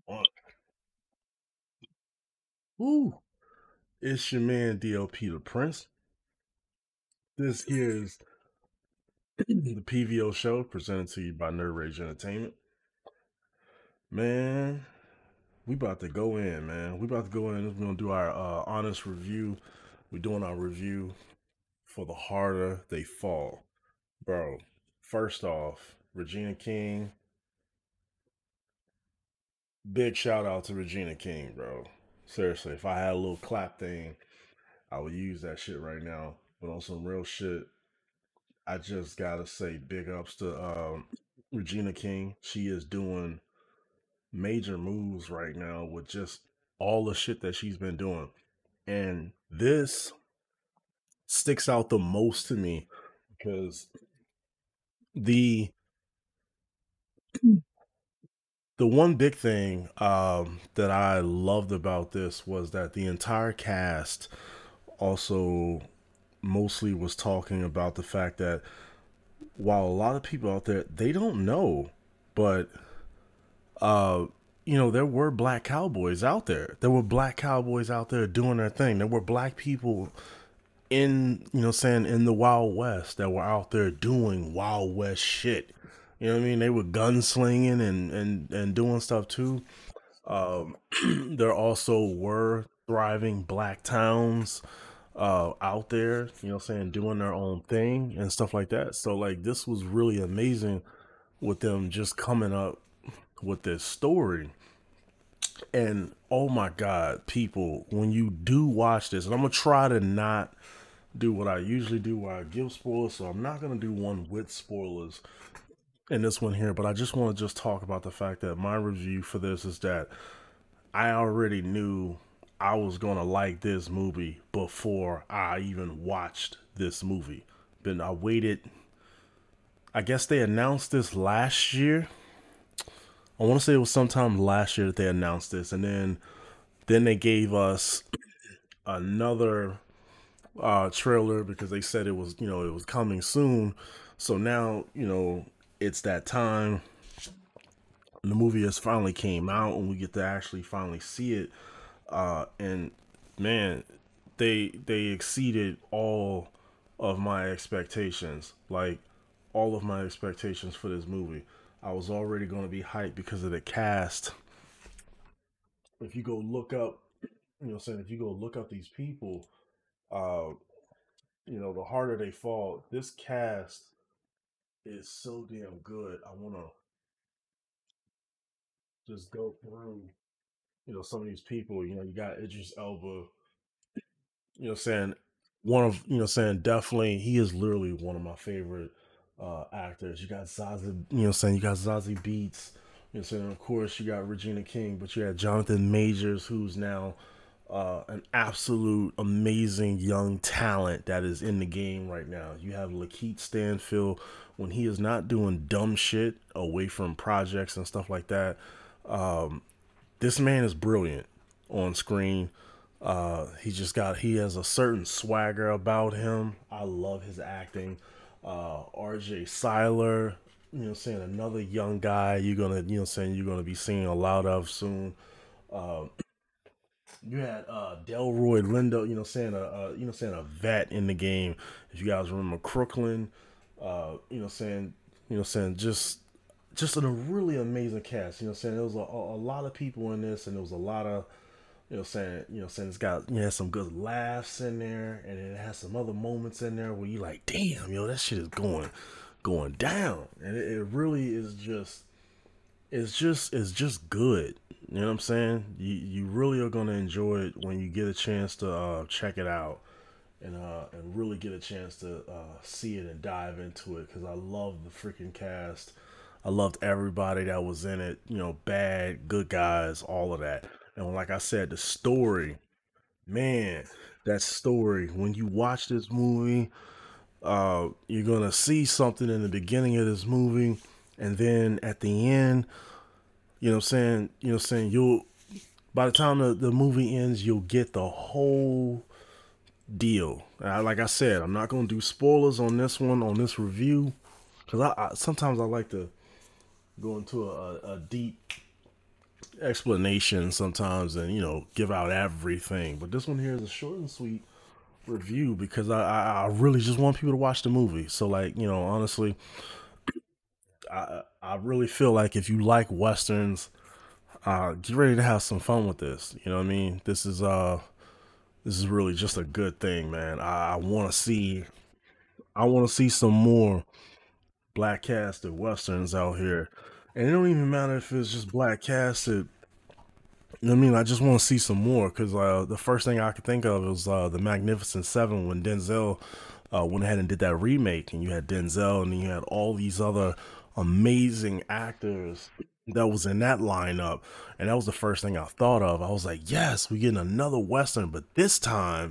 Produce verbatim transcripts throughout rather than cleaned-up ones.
On. Ooh, it's your man D L P the Prince. This here is the P V O show presented to you by Nerd Rage Entertainment. Man, we about to go in, man. We about to go in. We're gonna do our uh, honest review. We're doing our review for The Harder They Fall, bro. First off, Regina King. Big shout out to Regina King, bro. Seriously, if I had a little clap thing, I would use that shit right now. But on some real shit, I just gotta say big ups to um, Regina King. She is doing major moves right now with just all the shit that she's been doing. And this sticks out the most to me because the the one big thing um, that I loved about this was that the entire cast also mostly was talking about the fact that while a lot of people out there they don't know, but uh, you know, there were black cowboys out there. There were black cowboys out there doing their thing. There were black people in, you know, saying in the Wild West that were out there doing Wild West shit. You know what I mean? They were gunslinging and and and doing stuff too. Um, there also were thriving black towns uh out there, you know, saying doing their own thing and stuff like that. So like this was really amazing with them just coming up with this story. And oh my God, people, when you do watch this, and I'm gonna try to not do what I usually do where I give spoilers, so I'm not gonna do one with spoilers in this one here, but I just want to just talk about the fact that my review for this is that I already knew I was gonna like this movie before I even watched this movie. But I waited, I guess they announced this last year. I want to say it was sometime last year that they announced this, and then then they gave us another uh, trailer because they said it was, you know, it was coming soon. So now, you know, it's that time. The movie has finally came out, and we get to actually finally see it. Uh, and man, they they exceeded all of my expectations. Like all of my expectations for this movie. I was already going to be hyped because of the cast. If you go look up, you know, saying if you go look up these people, uh, you know, the harder they fall. This cast is so damn good. I want to just go through, you know, some of these people. You know, you got Idris Elba. You know, saying one of, you know, saying definitely he is literally one of my favorite uh actors. You got Zazie, you know, saying you got Zazie Beats. You know, saying of course you got Regina King, but you had Jonathan Majors, who's now uh, an absolute amazing young talent that is in the game right now. You have Lakeith Stanfield when he is not doing dumb shit away from projects and stuff like that. Um, this man is brilliant on screen. Uh, he just got he has a certain swagger about him. I love his acting. Uh, R J Cyler, you know, saying another young guy you're gonna, you know, saying you're gonna be seeing a lot of soon. Uh, you had uh, Delroy Lindo, you know, saying a, a you know saying a vet in the game. If you guys remember Crooklyn, uh, you know, saying you know saying just just a really amazing cast. You know, saying there was a, a lot of people in this, and there was a lot of, you know, saying, you know, saying it's got, you know, some good laughs in there, and it has some other moments in there where you like, damn, yo, that shit is going, going down, and it, it really is just, it's just, it's just good. You know what I'm saying? You you really are gonna enjoy it when you get a chance to uh, check it out, and uh, and really get a chance to uh, see it and dive into it because I love the freaking cast. I loved everybody that was in it. You know, bad, good guys, all of that. And like I said, the story, man, that story. When you watch this movie, uh, you're gonna see something in the beginning of this movie, and then at the end, you know, what I'm saying, you know, what I'm saying you'll. By the time the, the movie ends, you'll get the whole deal. Uh, like I said, I'm not gonna do spoilers on this one on this review because I, I sometimes I like to go into a, a deep explanation sometimes and, you know, give out everything. But this one here is a short and sweet review because I, I, I really just want people to watch the movie. So, like, you know, honestly, I, I really feel like if you like Westerns, uh, get ready to have some fun with this. You know what I mean? This is, uh, this is really just a good thing, man. I, I want to see, I want to see some more black casted westerns out here, and it don't even matter if it's just black casted. You know what I mean? I just want to see some more because uh, the first thing I could think of was uh, the Magnificent Seven when Denzel uh, went ahead and did that remake, and you had Denzel, and you had all these other amazing actors that was in that lineup, and that was the first thing I thought of. I was like, yes, we're getting another western, but this time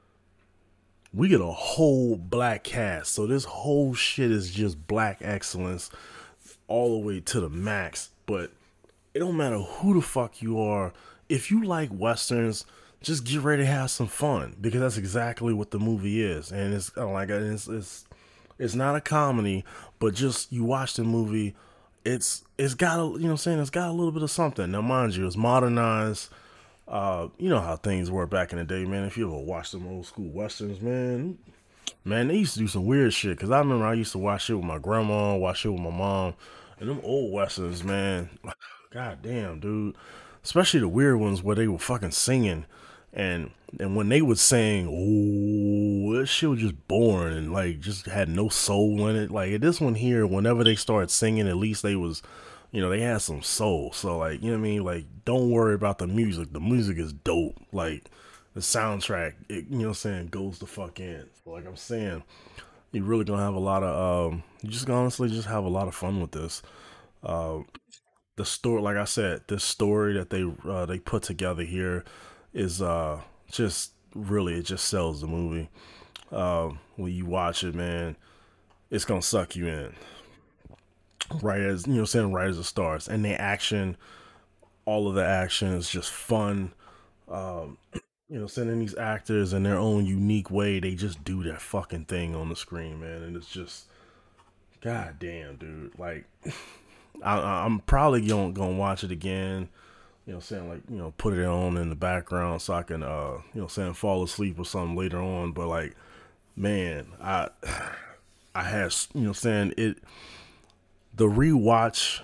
we get a whole black cast. So this whole shit is just black excellence all the way to the max. But it don't matter who the fuck you are. If you like westerns, just get ready to have some fun because that's exactly what the movie is. And it's uh, like it's it's it's not a comedy, but just you watch the movie, it's it's got a, you know what I'm saying, it's got a little bit of something. Now mind you, it's modernized. Uh, you know how things were back in the day, man. If you ever watched some old school westerns, man, man, they used to do some weird shit. Cause I remember I used to watch shit with my grandma, watch shit with my mom, and them old westerns, man. God damn, dude. Especially the weird ones where they were fucking singing, and and when they would sing, oh, this shit was just boring and like just had no soul in it. Like this one here, whenever they started singing, at least they was, you know, they had some soul. So like, you know what I mean? Like, don't worry about the music. The music is dope. Like the soundtrack, it, you know what I'm saying, goes the fuck in. So, like I'm saying, you really gonna have a lot of um you just gonna honestly just have a lot of fun with this. Uh the story, like I said, this story that they uh, they put together here is uh just really, it just sells the movie. Uh, when you watch it, man, it's gonna suck you in. Right as you know, saying right as it starts. And the action, all of the action is just fun. Um, you know, sending these actors in their own unique way, they just do their fucking thing on the screen, man, and it's just, god damn, dude. Like, I, I'm probably gonna gonna watch it again. You know, saying like, you know, put it on in the background so I can, uh, you know, saying fall asleep or something later on. But like, man, I, I had, you know, saying it, the rewatch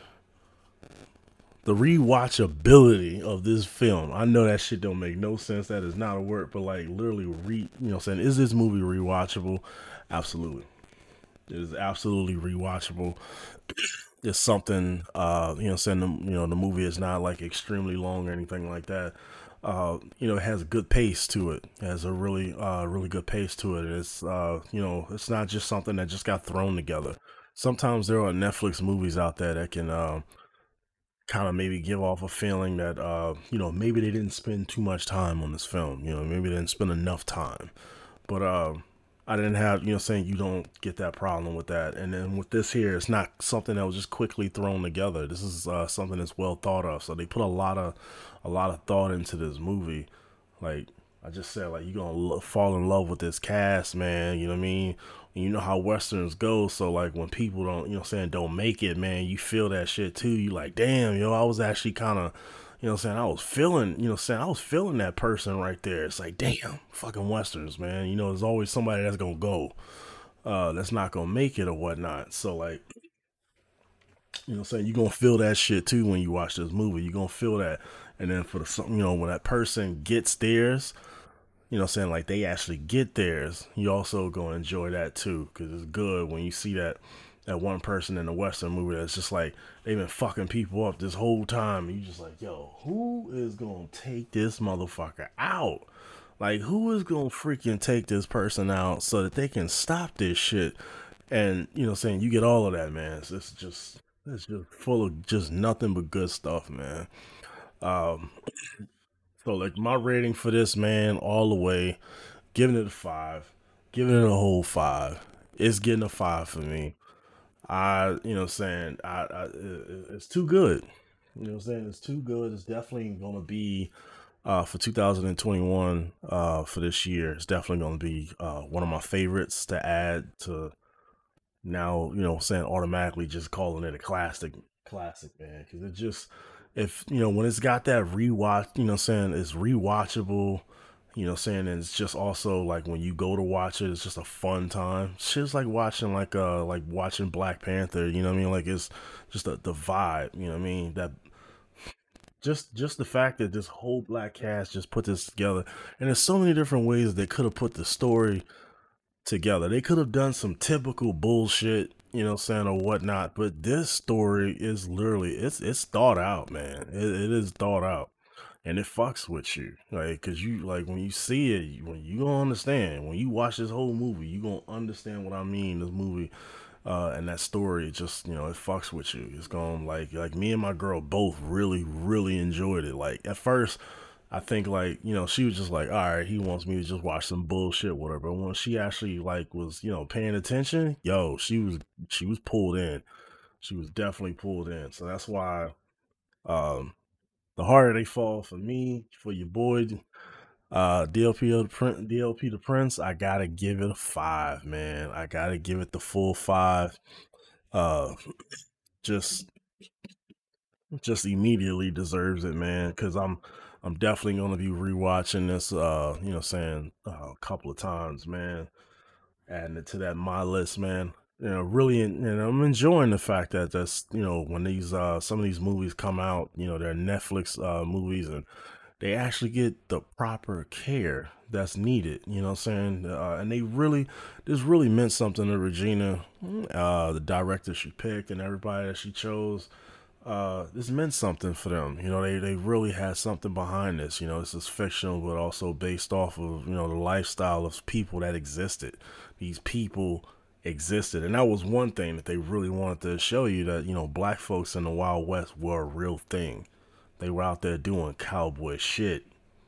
the rewatchability of this film. I know that shit don't make no sense. That is not a word, but like literally re you know saying, is this movie rewatchable? Absolutely. It is absolutely rewatchable. It's something uh you know saying the, you know the movie is not like extremely long or anything like that. Uh, you know, it has a good pace to it. It has a really uh really good pace to it. It's uh you know, it's not just something that just got thrown together. Sometimes there are Netflix movies out there that can um kind of maybe give off a feeling that uh you know maybe they didn't spend too much time on this film, you know, maybe they didn't spend enough time. But uh I didn't have, you know, saying you don't get that problem with that. And then with this here, it's not something that was just quickly thrown together. This is uh, something that's well thought of. So they put a lot of a lot of thought into this movie. Like I just said, like you're gonna lo- fall in love with this cast, man. You know what I mean? And you know how westerns go. So like when people don't, you know, what I'm saying, don't make it, man, you feel that shit too. You like, damn, yo, I was actually kind of, you know, what I'm saying, I was feeling, you know, what I'm saying, I was feeling that person right there. It's like, damn, fucking westerns, man. You know, there's always somebody that's gonna go, uh, that's not gonna make it or whatnot. So like, you know, what I'm saying, you're gonna feel that shit too when you watch this movie. You're gonna feel that. And then for the, you know, when that person gets theirs, you know what I'm saying, like they actually get theirs, you also gonna enjoy that too, because it's good when you see that that one person in the western movie that's just like they've been fucking people up this whole time, and you just like, yo, who is gonna take this motherfucker out? Like, who is gonna freaking take this person out so that they can stop this shit? And you know what I'm saying, you get all of that, man. It's, it's just it's just full of just nothing but good stuff, man. um so like my rating for this, man, all the way, giving it a five, giving it a whole five. It's getting a five for me. I, you know, what I'm saying, I, I it- it's too good. You know, what I'm saying, it's too good. It's definitely gonna be uh for two thousand twenty-one, uh for this year. It's definitely gonna be uh one of my favorites to add to now. You know, what I'm saying, automatically just calling it a classic, classic, man, because it just if you know when it's got that rewatch, you know, saying it's rewatchable. You know, saying and it's just also like when you go to watch it, it's just a fun time. Shit's like watching like uh like watching Black Panther. You know what I mean? Like it's just a, the vibe. You know what I mean? That just just the fact that this whole black cast just put this together, and there's so many different ways they could have put the story together. They could have done some typical bullshit, you know, saying or whatnot, but this story is literally it's it's thought out, man. It, it is thought out, and it fucks with you, like, cause you like when you see it, you, when you gonna understand when you watch this whole movie, you gonna understand what I mean. This movie uh, and that story, it just you know, it fucks with you. It's going like like me and my girl both really really enjoyed it. Like at first, I think like you know she was just like, all right, he wants me to just watch some bullshit, whatever. But when she actually like was you know paying attention, yo, she was she was pulled in. She was definitely pulled in. So that's why um the harder they fall for me, for your boy, uh D L P of the Prince, D L P the Prince, I gotta give it a five, man. I gotta give it the full five. Uh, just just immediately deserves it, man. Because I'm I'm definitely gonna be rewatching this. Uh, you know, saying uh, a couple of times, man. Adding it to that my list, man. You know, really, you know, I'm enjoying the fact that that's you know when these uh some of these movies come out, you know, they're Netflix uh movies and they actually get the proper care that's needed. You know what I'm saying? Uh, and they really, this really meant something to Regina, uh, the director she picked, and everybody that she chose. Uh, this meant something for them. You know, they, they really had something behind this. You know, this is fictional, but also based off of, you know, the lifestyle of people that existed. These people existed. And that was one thing that they really wanted to show you that, you know, black folks in the Wild West were a real thing. They were out there doing cowboy shit.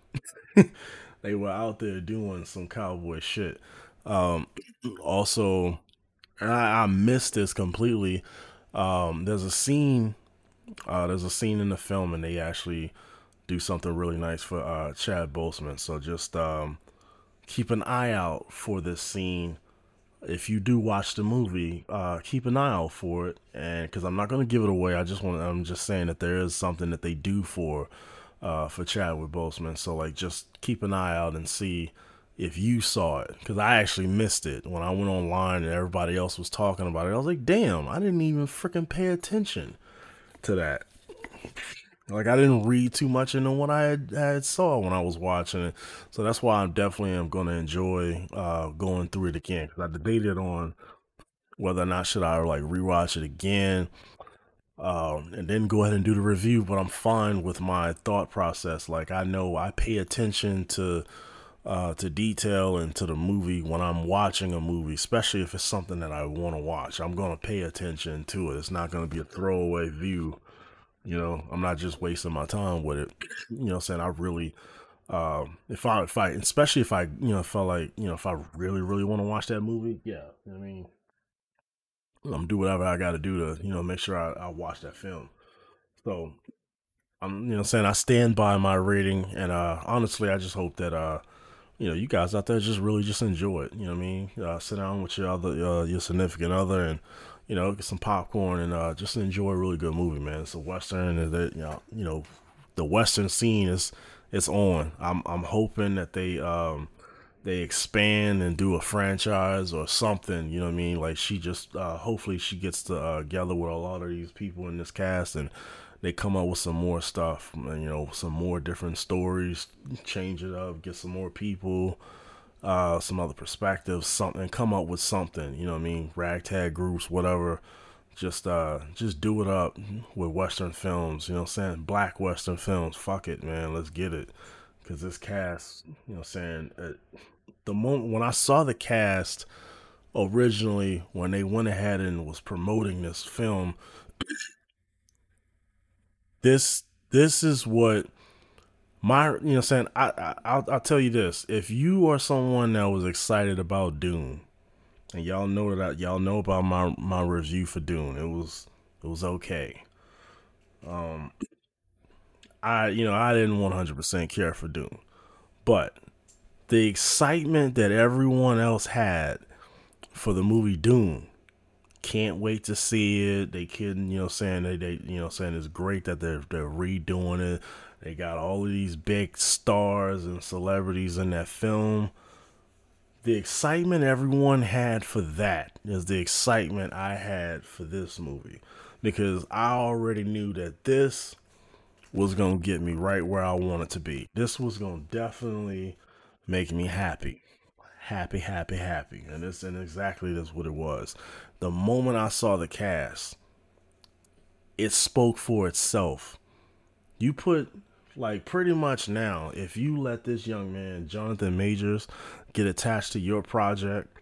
They were out there doing some cowboy shit. Um, also, and I, I missed this completely. Um, there's a scene. Uh, there's a scene in the film, and they actually do something really nice for uh, Chad Boseman. So just um, keep an eye out for this scene. If you do watch the movie, uh, keep an eye out for it, and because I'm not going to give it away, I just want I'm just saying that there is something that they do for uh, for Chadwick Boseman. So like, just keep an eye out and see if you saw it, because I actually missed it when I went online and everybody else was talking about it. I was like, damn, I didn't even freaking pay attention to that. Like I didn't read too much into what I had, had saw when I was watching it, so that's why I'm definitely am gonna enjoy uh, going through it again because I debated on whether or not should I like rewatch it again um, and then go ahead and do the review. But I'm fine with my thought process. Like I know I pay attention to uh, to detail and to the movie when I'm watching a movie, especially if it's something that I want to watch. I'm gonna pay attention to it. It's not gonna be a throwaway view. You know, I'm not just wasting my time with it. You know, what I'm saying I really, um, if I, if I, especially if I, you know, felt like, you know, if I really, really want to watch that movie, yeah, you know what I mean, I'm do whatever I got to do to, you know, make sure I, I watch that film. So I'm, you know, saying I stand by my rating, and uh, honestly, I just hope that, uh, you know, you guys out there just really just enjoy it. You know what I mean? Uh, sit down with your other, uh, your significant other, and you know, get some popcorn and uh, just enjoy a really good movie, man. It's a western, and that you know, you know, the western scene is it's on. I'm I'm hoping that they um they expand and do a franchise or something. You know what I mean? Like she just uh, hopefully she gets to uh, gather with a lot of these people in this cast and they come up with some more stuff. You know, some more different stories, change it up, get some more people, uh, some other perspectives, something, come up with something. You know what I mean? Ragtag groups, whatever. Just uh, just do it up with Western films. You know what I'm saying? Black Western films. Fuck it, man. Let's get it. Cause this cast, you know, what I'm saying uh, the moment when I saw the cast originally, when they went ahead and was promoting this film, this this is what my you know saying I, I I'll, I'll tell you this: if you are someone that was excited about Dune, and y'all know that y'all know about my my review for Dune, it was it was okay. Um, I you know I didn't one hundred percent care for Dune, but the excitement that everyone else had for the movie Dune Can't wait to see it. They kidding, you know, saying they, they you know, saying it's great that they're they're redoing it. They got all of these big stars and celebrities in that film. The excitement everyone had for that is the excitement I had for this movie, because I already knew that this was gonna get me right where I wanted to be. This was gonna definitely make me happy. Happy, happy, happy. And this and exactly that's what it was. The moment I saw the cast, it spoke for itself. You put, like, pretty much now, if you let this young man, Jonathan Majors, get attached to your project,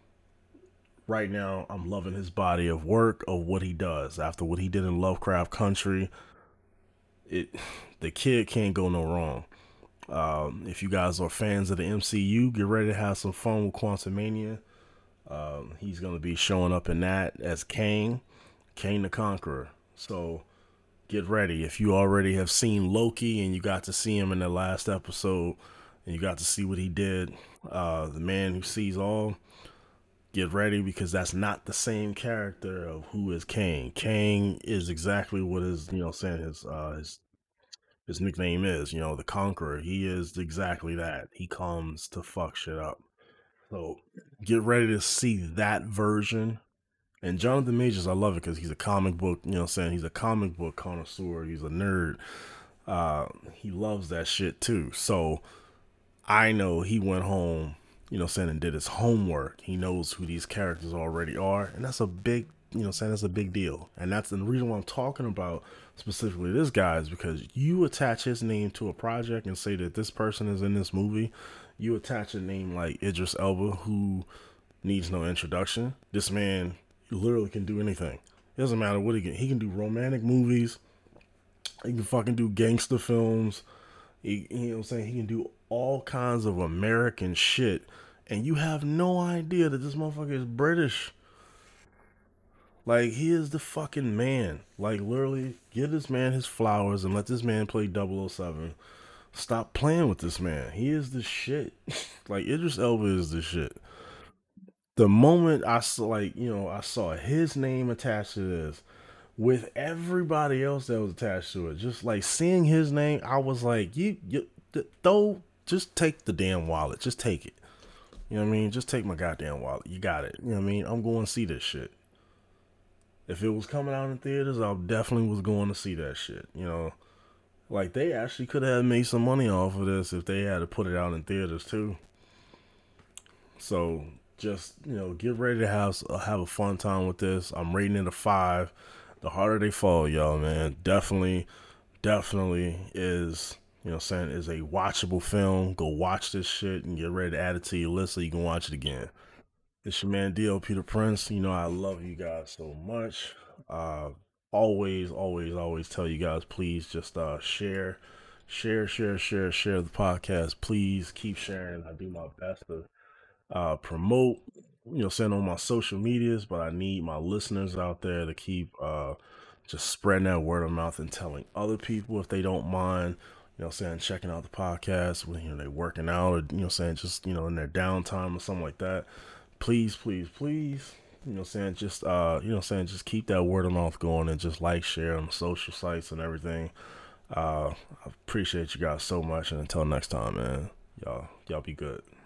right now I'm loving his body of work, of what he does. After what he did in Lovecraft Country, it the kid can't go no wrong. Um, if you guys are fans of the M C U, get ready to have some fun with Quantumania. Um, he's going to be showing up in that as Kang, Kang the Conqueror. So get ready. If you already have seen Loki and you got to see him in the last episode and you got to see what he did, uh, the man who sees all, get ready, because that's not the same character of who is Kang. Kang is exactly what his, you know, saying his uh, his his nickname is, you know, the Conqueror. He is exactly that. He comes to fuck shit up. So get ready to see that version. And Jonathan Majors, I love it because he's a comic book, you know, saying he's a comic book connoisseur. He's a nerd. Uh, he loves that shit too. So I know he went home, you know, saying and did his homework. He knows who these characters already are, and that's a big, you know, saying that's a big deal. And that's the reason why I'm talking about specifically this guy, is because you attach his name to a project and say that this person is in this movie. You attach a name like Idris Elba, who needs no introduction. This man literally can do anything. It doesn't matter what he can. He can do romantic movies. He can fucking do gangster films. He, you know what I'm saying? He can do all kinds of American shit. And you have no idea that this motherfucker is British. Like, he is the fucking man. Like, literally, give this man his flowers and let this man play double oh seven. Stop playing with this man. He is the shit. Like, Idris Elba is the shit. The moment I saw, like, you know, I saw his name attached to this, with everybody else that was attached to it, just like seeing his name, I was like, you, you, though, just take the damn wallet. Just take it. You know what I mean? Just take my goddamn wallet. You got it. You know what I mean? I'm going to see this shit. If it was coming out in theaters, I definitely was going to see that shit. You know, like, they actually could have made some money off of this if they had to put it out in theaters too. So just, you know, get ready to have have a fun time with this. I'm rating it a five. The harder they fall, y'all, man. Definitely, definitely is, you know, saying is a watchable film. Go watch this shit and get ready to add it to your list so you can watch it again. It's your man D L Peter Prince. You know I love you guys so much. Uh, always, always, always tell you guys, please just uh share, share, share, share, share the podcast. Please keep sharing. I do my best to uh promote, you know, send on my social medias, but I need my listeners out there to keep uh just spreading that word of mouth and telling other people if they don't mind, you know, saying checking out the podcast when, you know, they're working out, or, you know, saying just, you know, in their downtime or something like that. Please, please, please, you know, saying just uh you know, saying just keep that word of mouth going and just like, share on the social sites and everything. uh I appreciate you guys so much, and until next time, man, y'all y'all be good.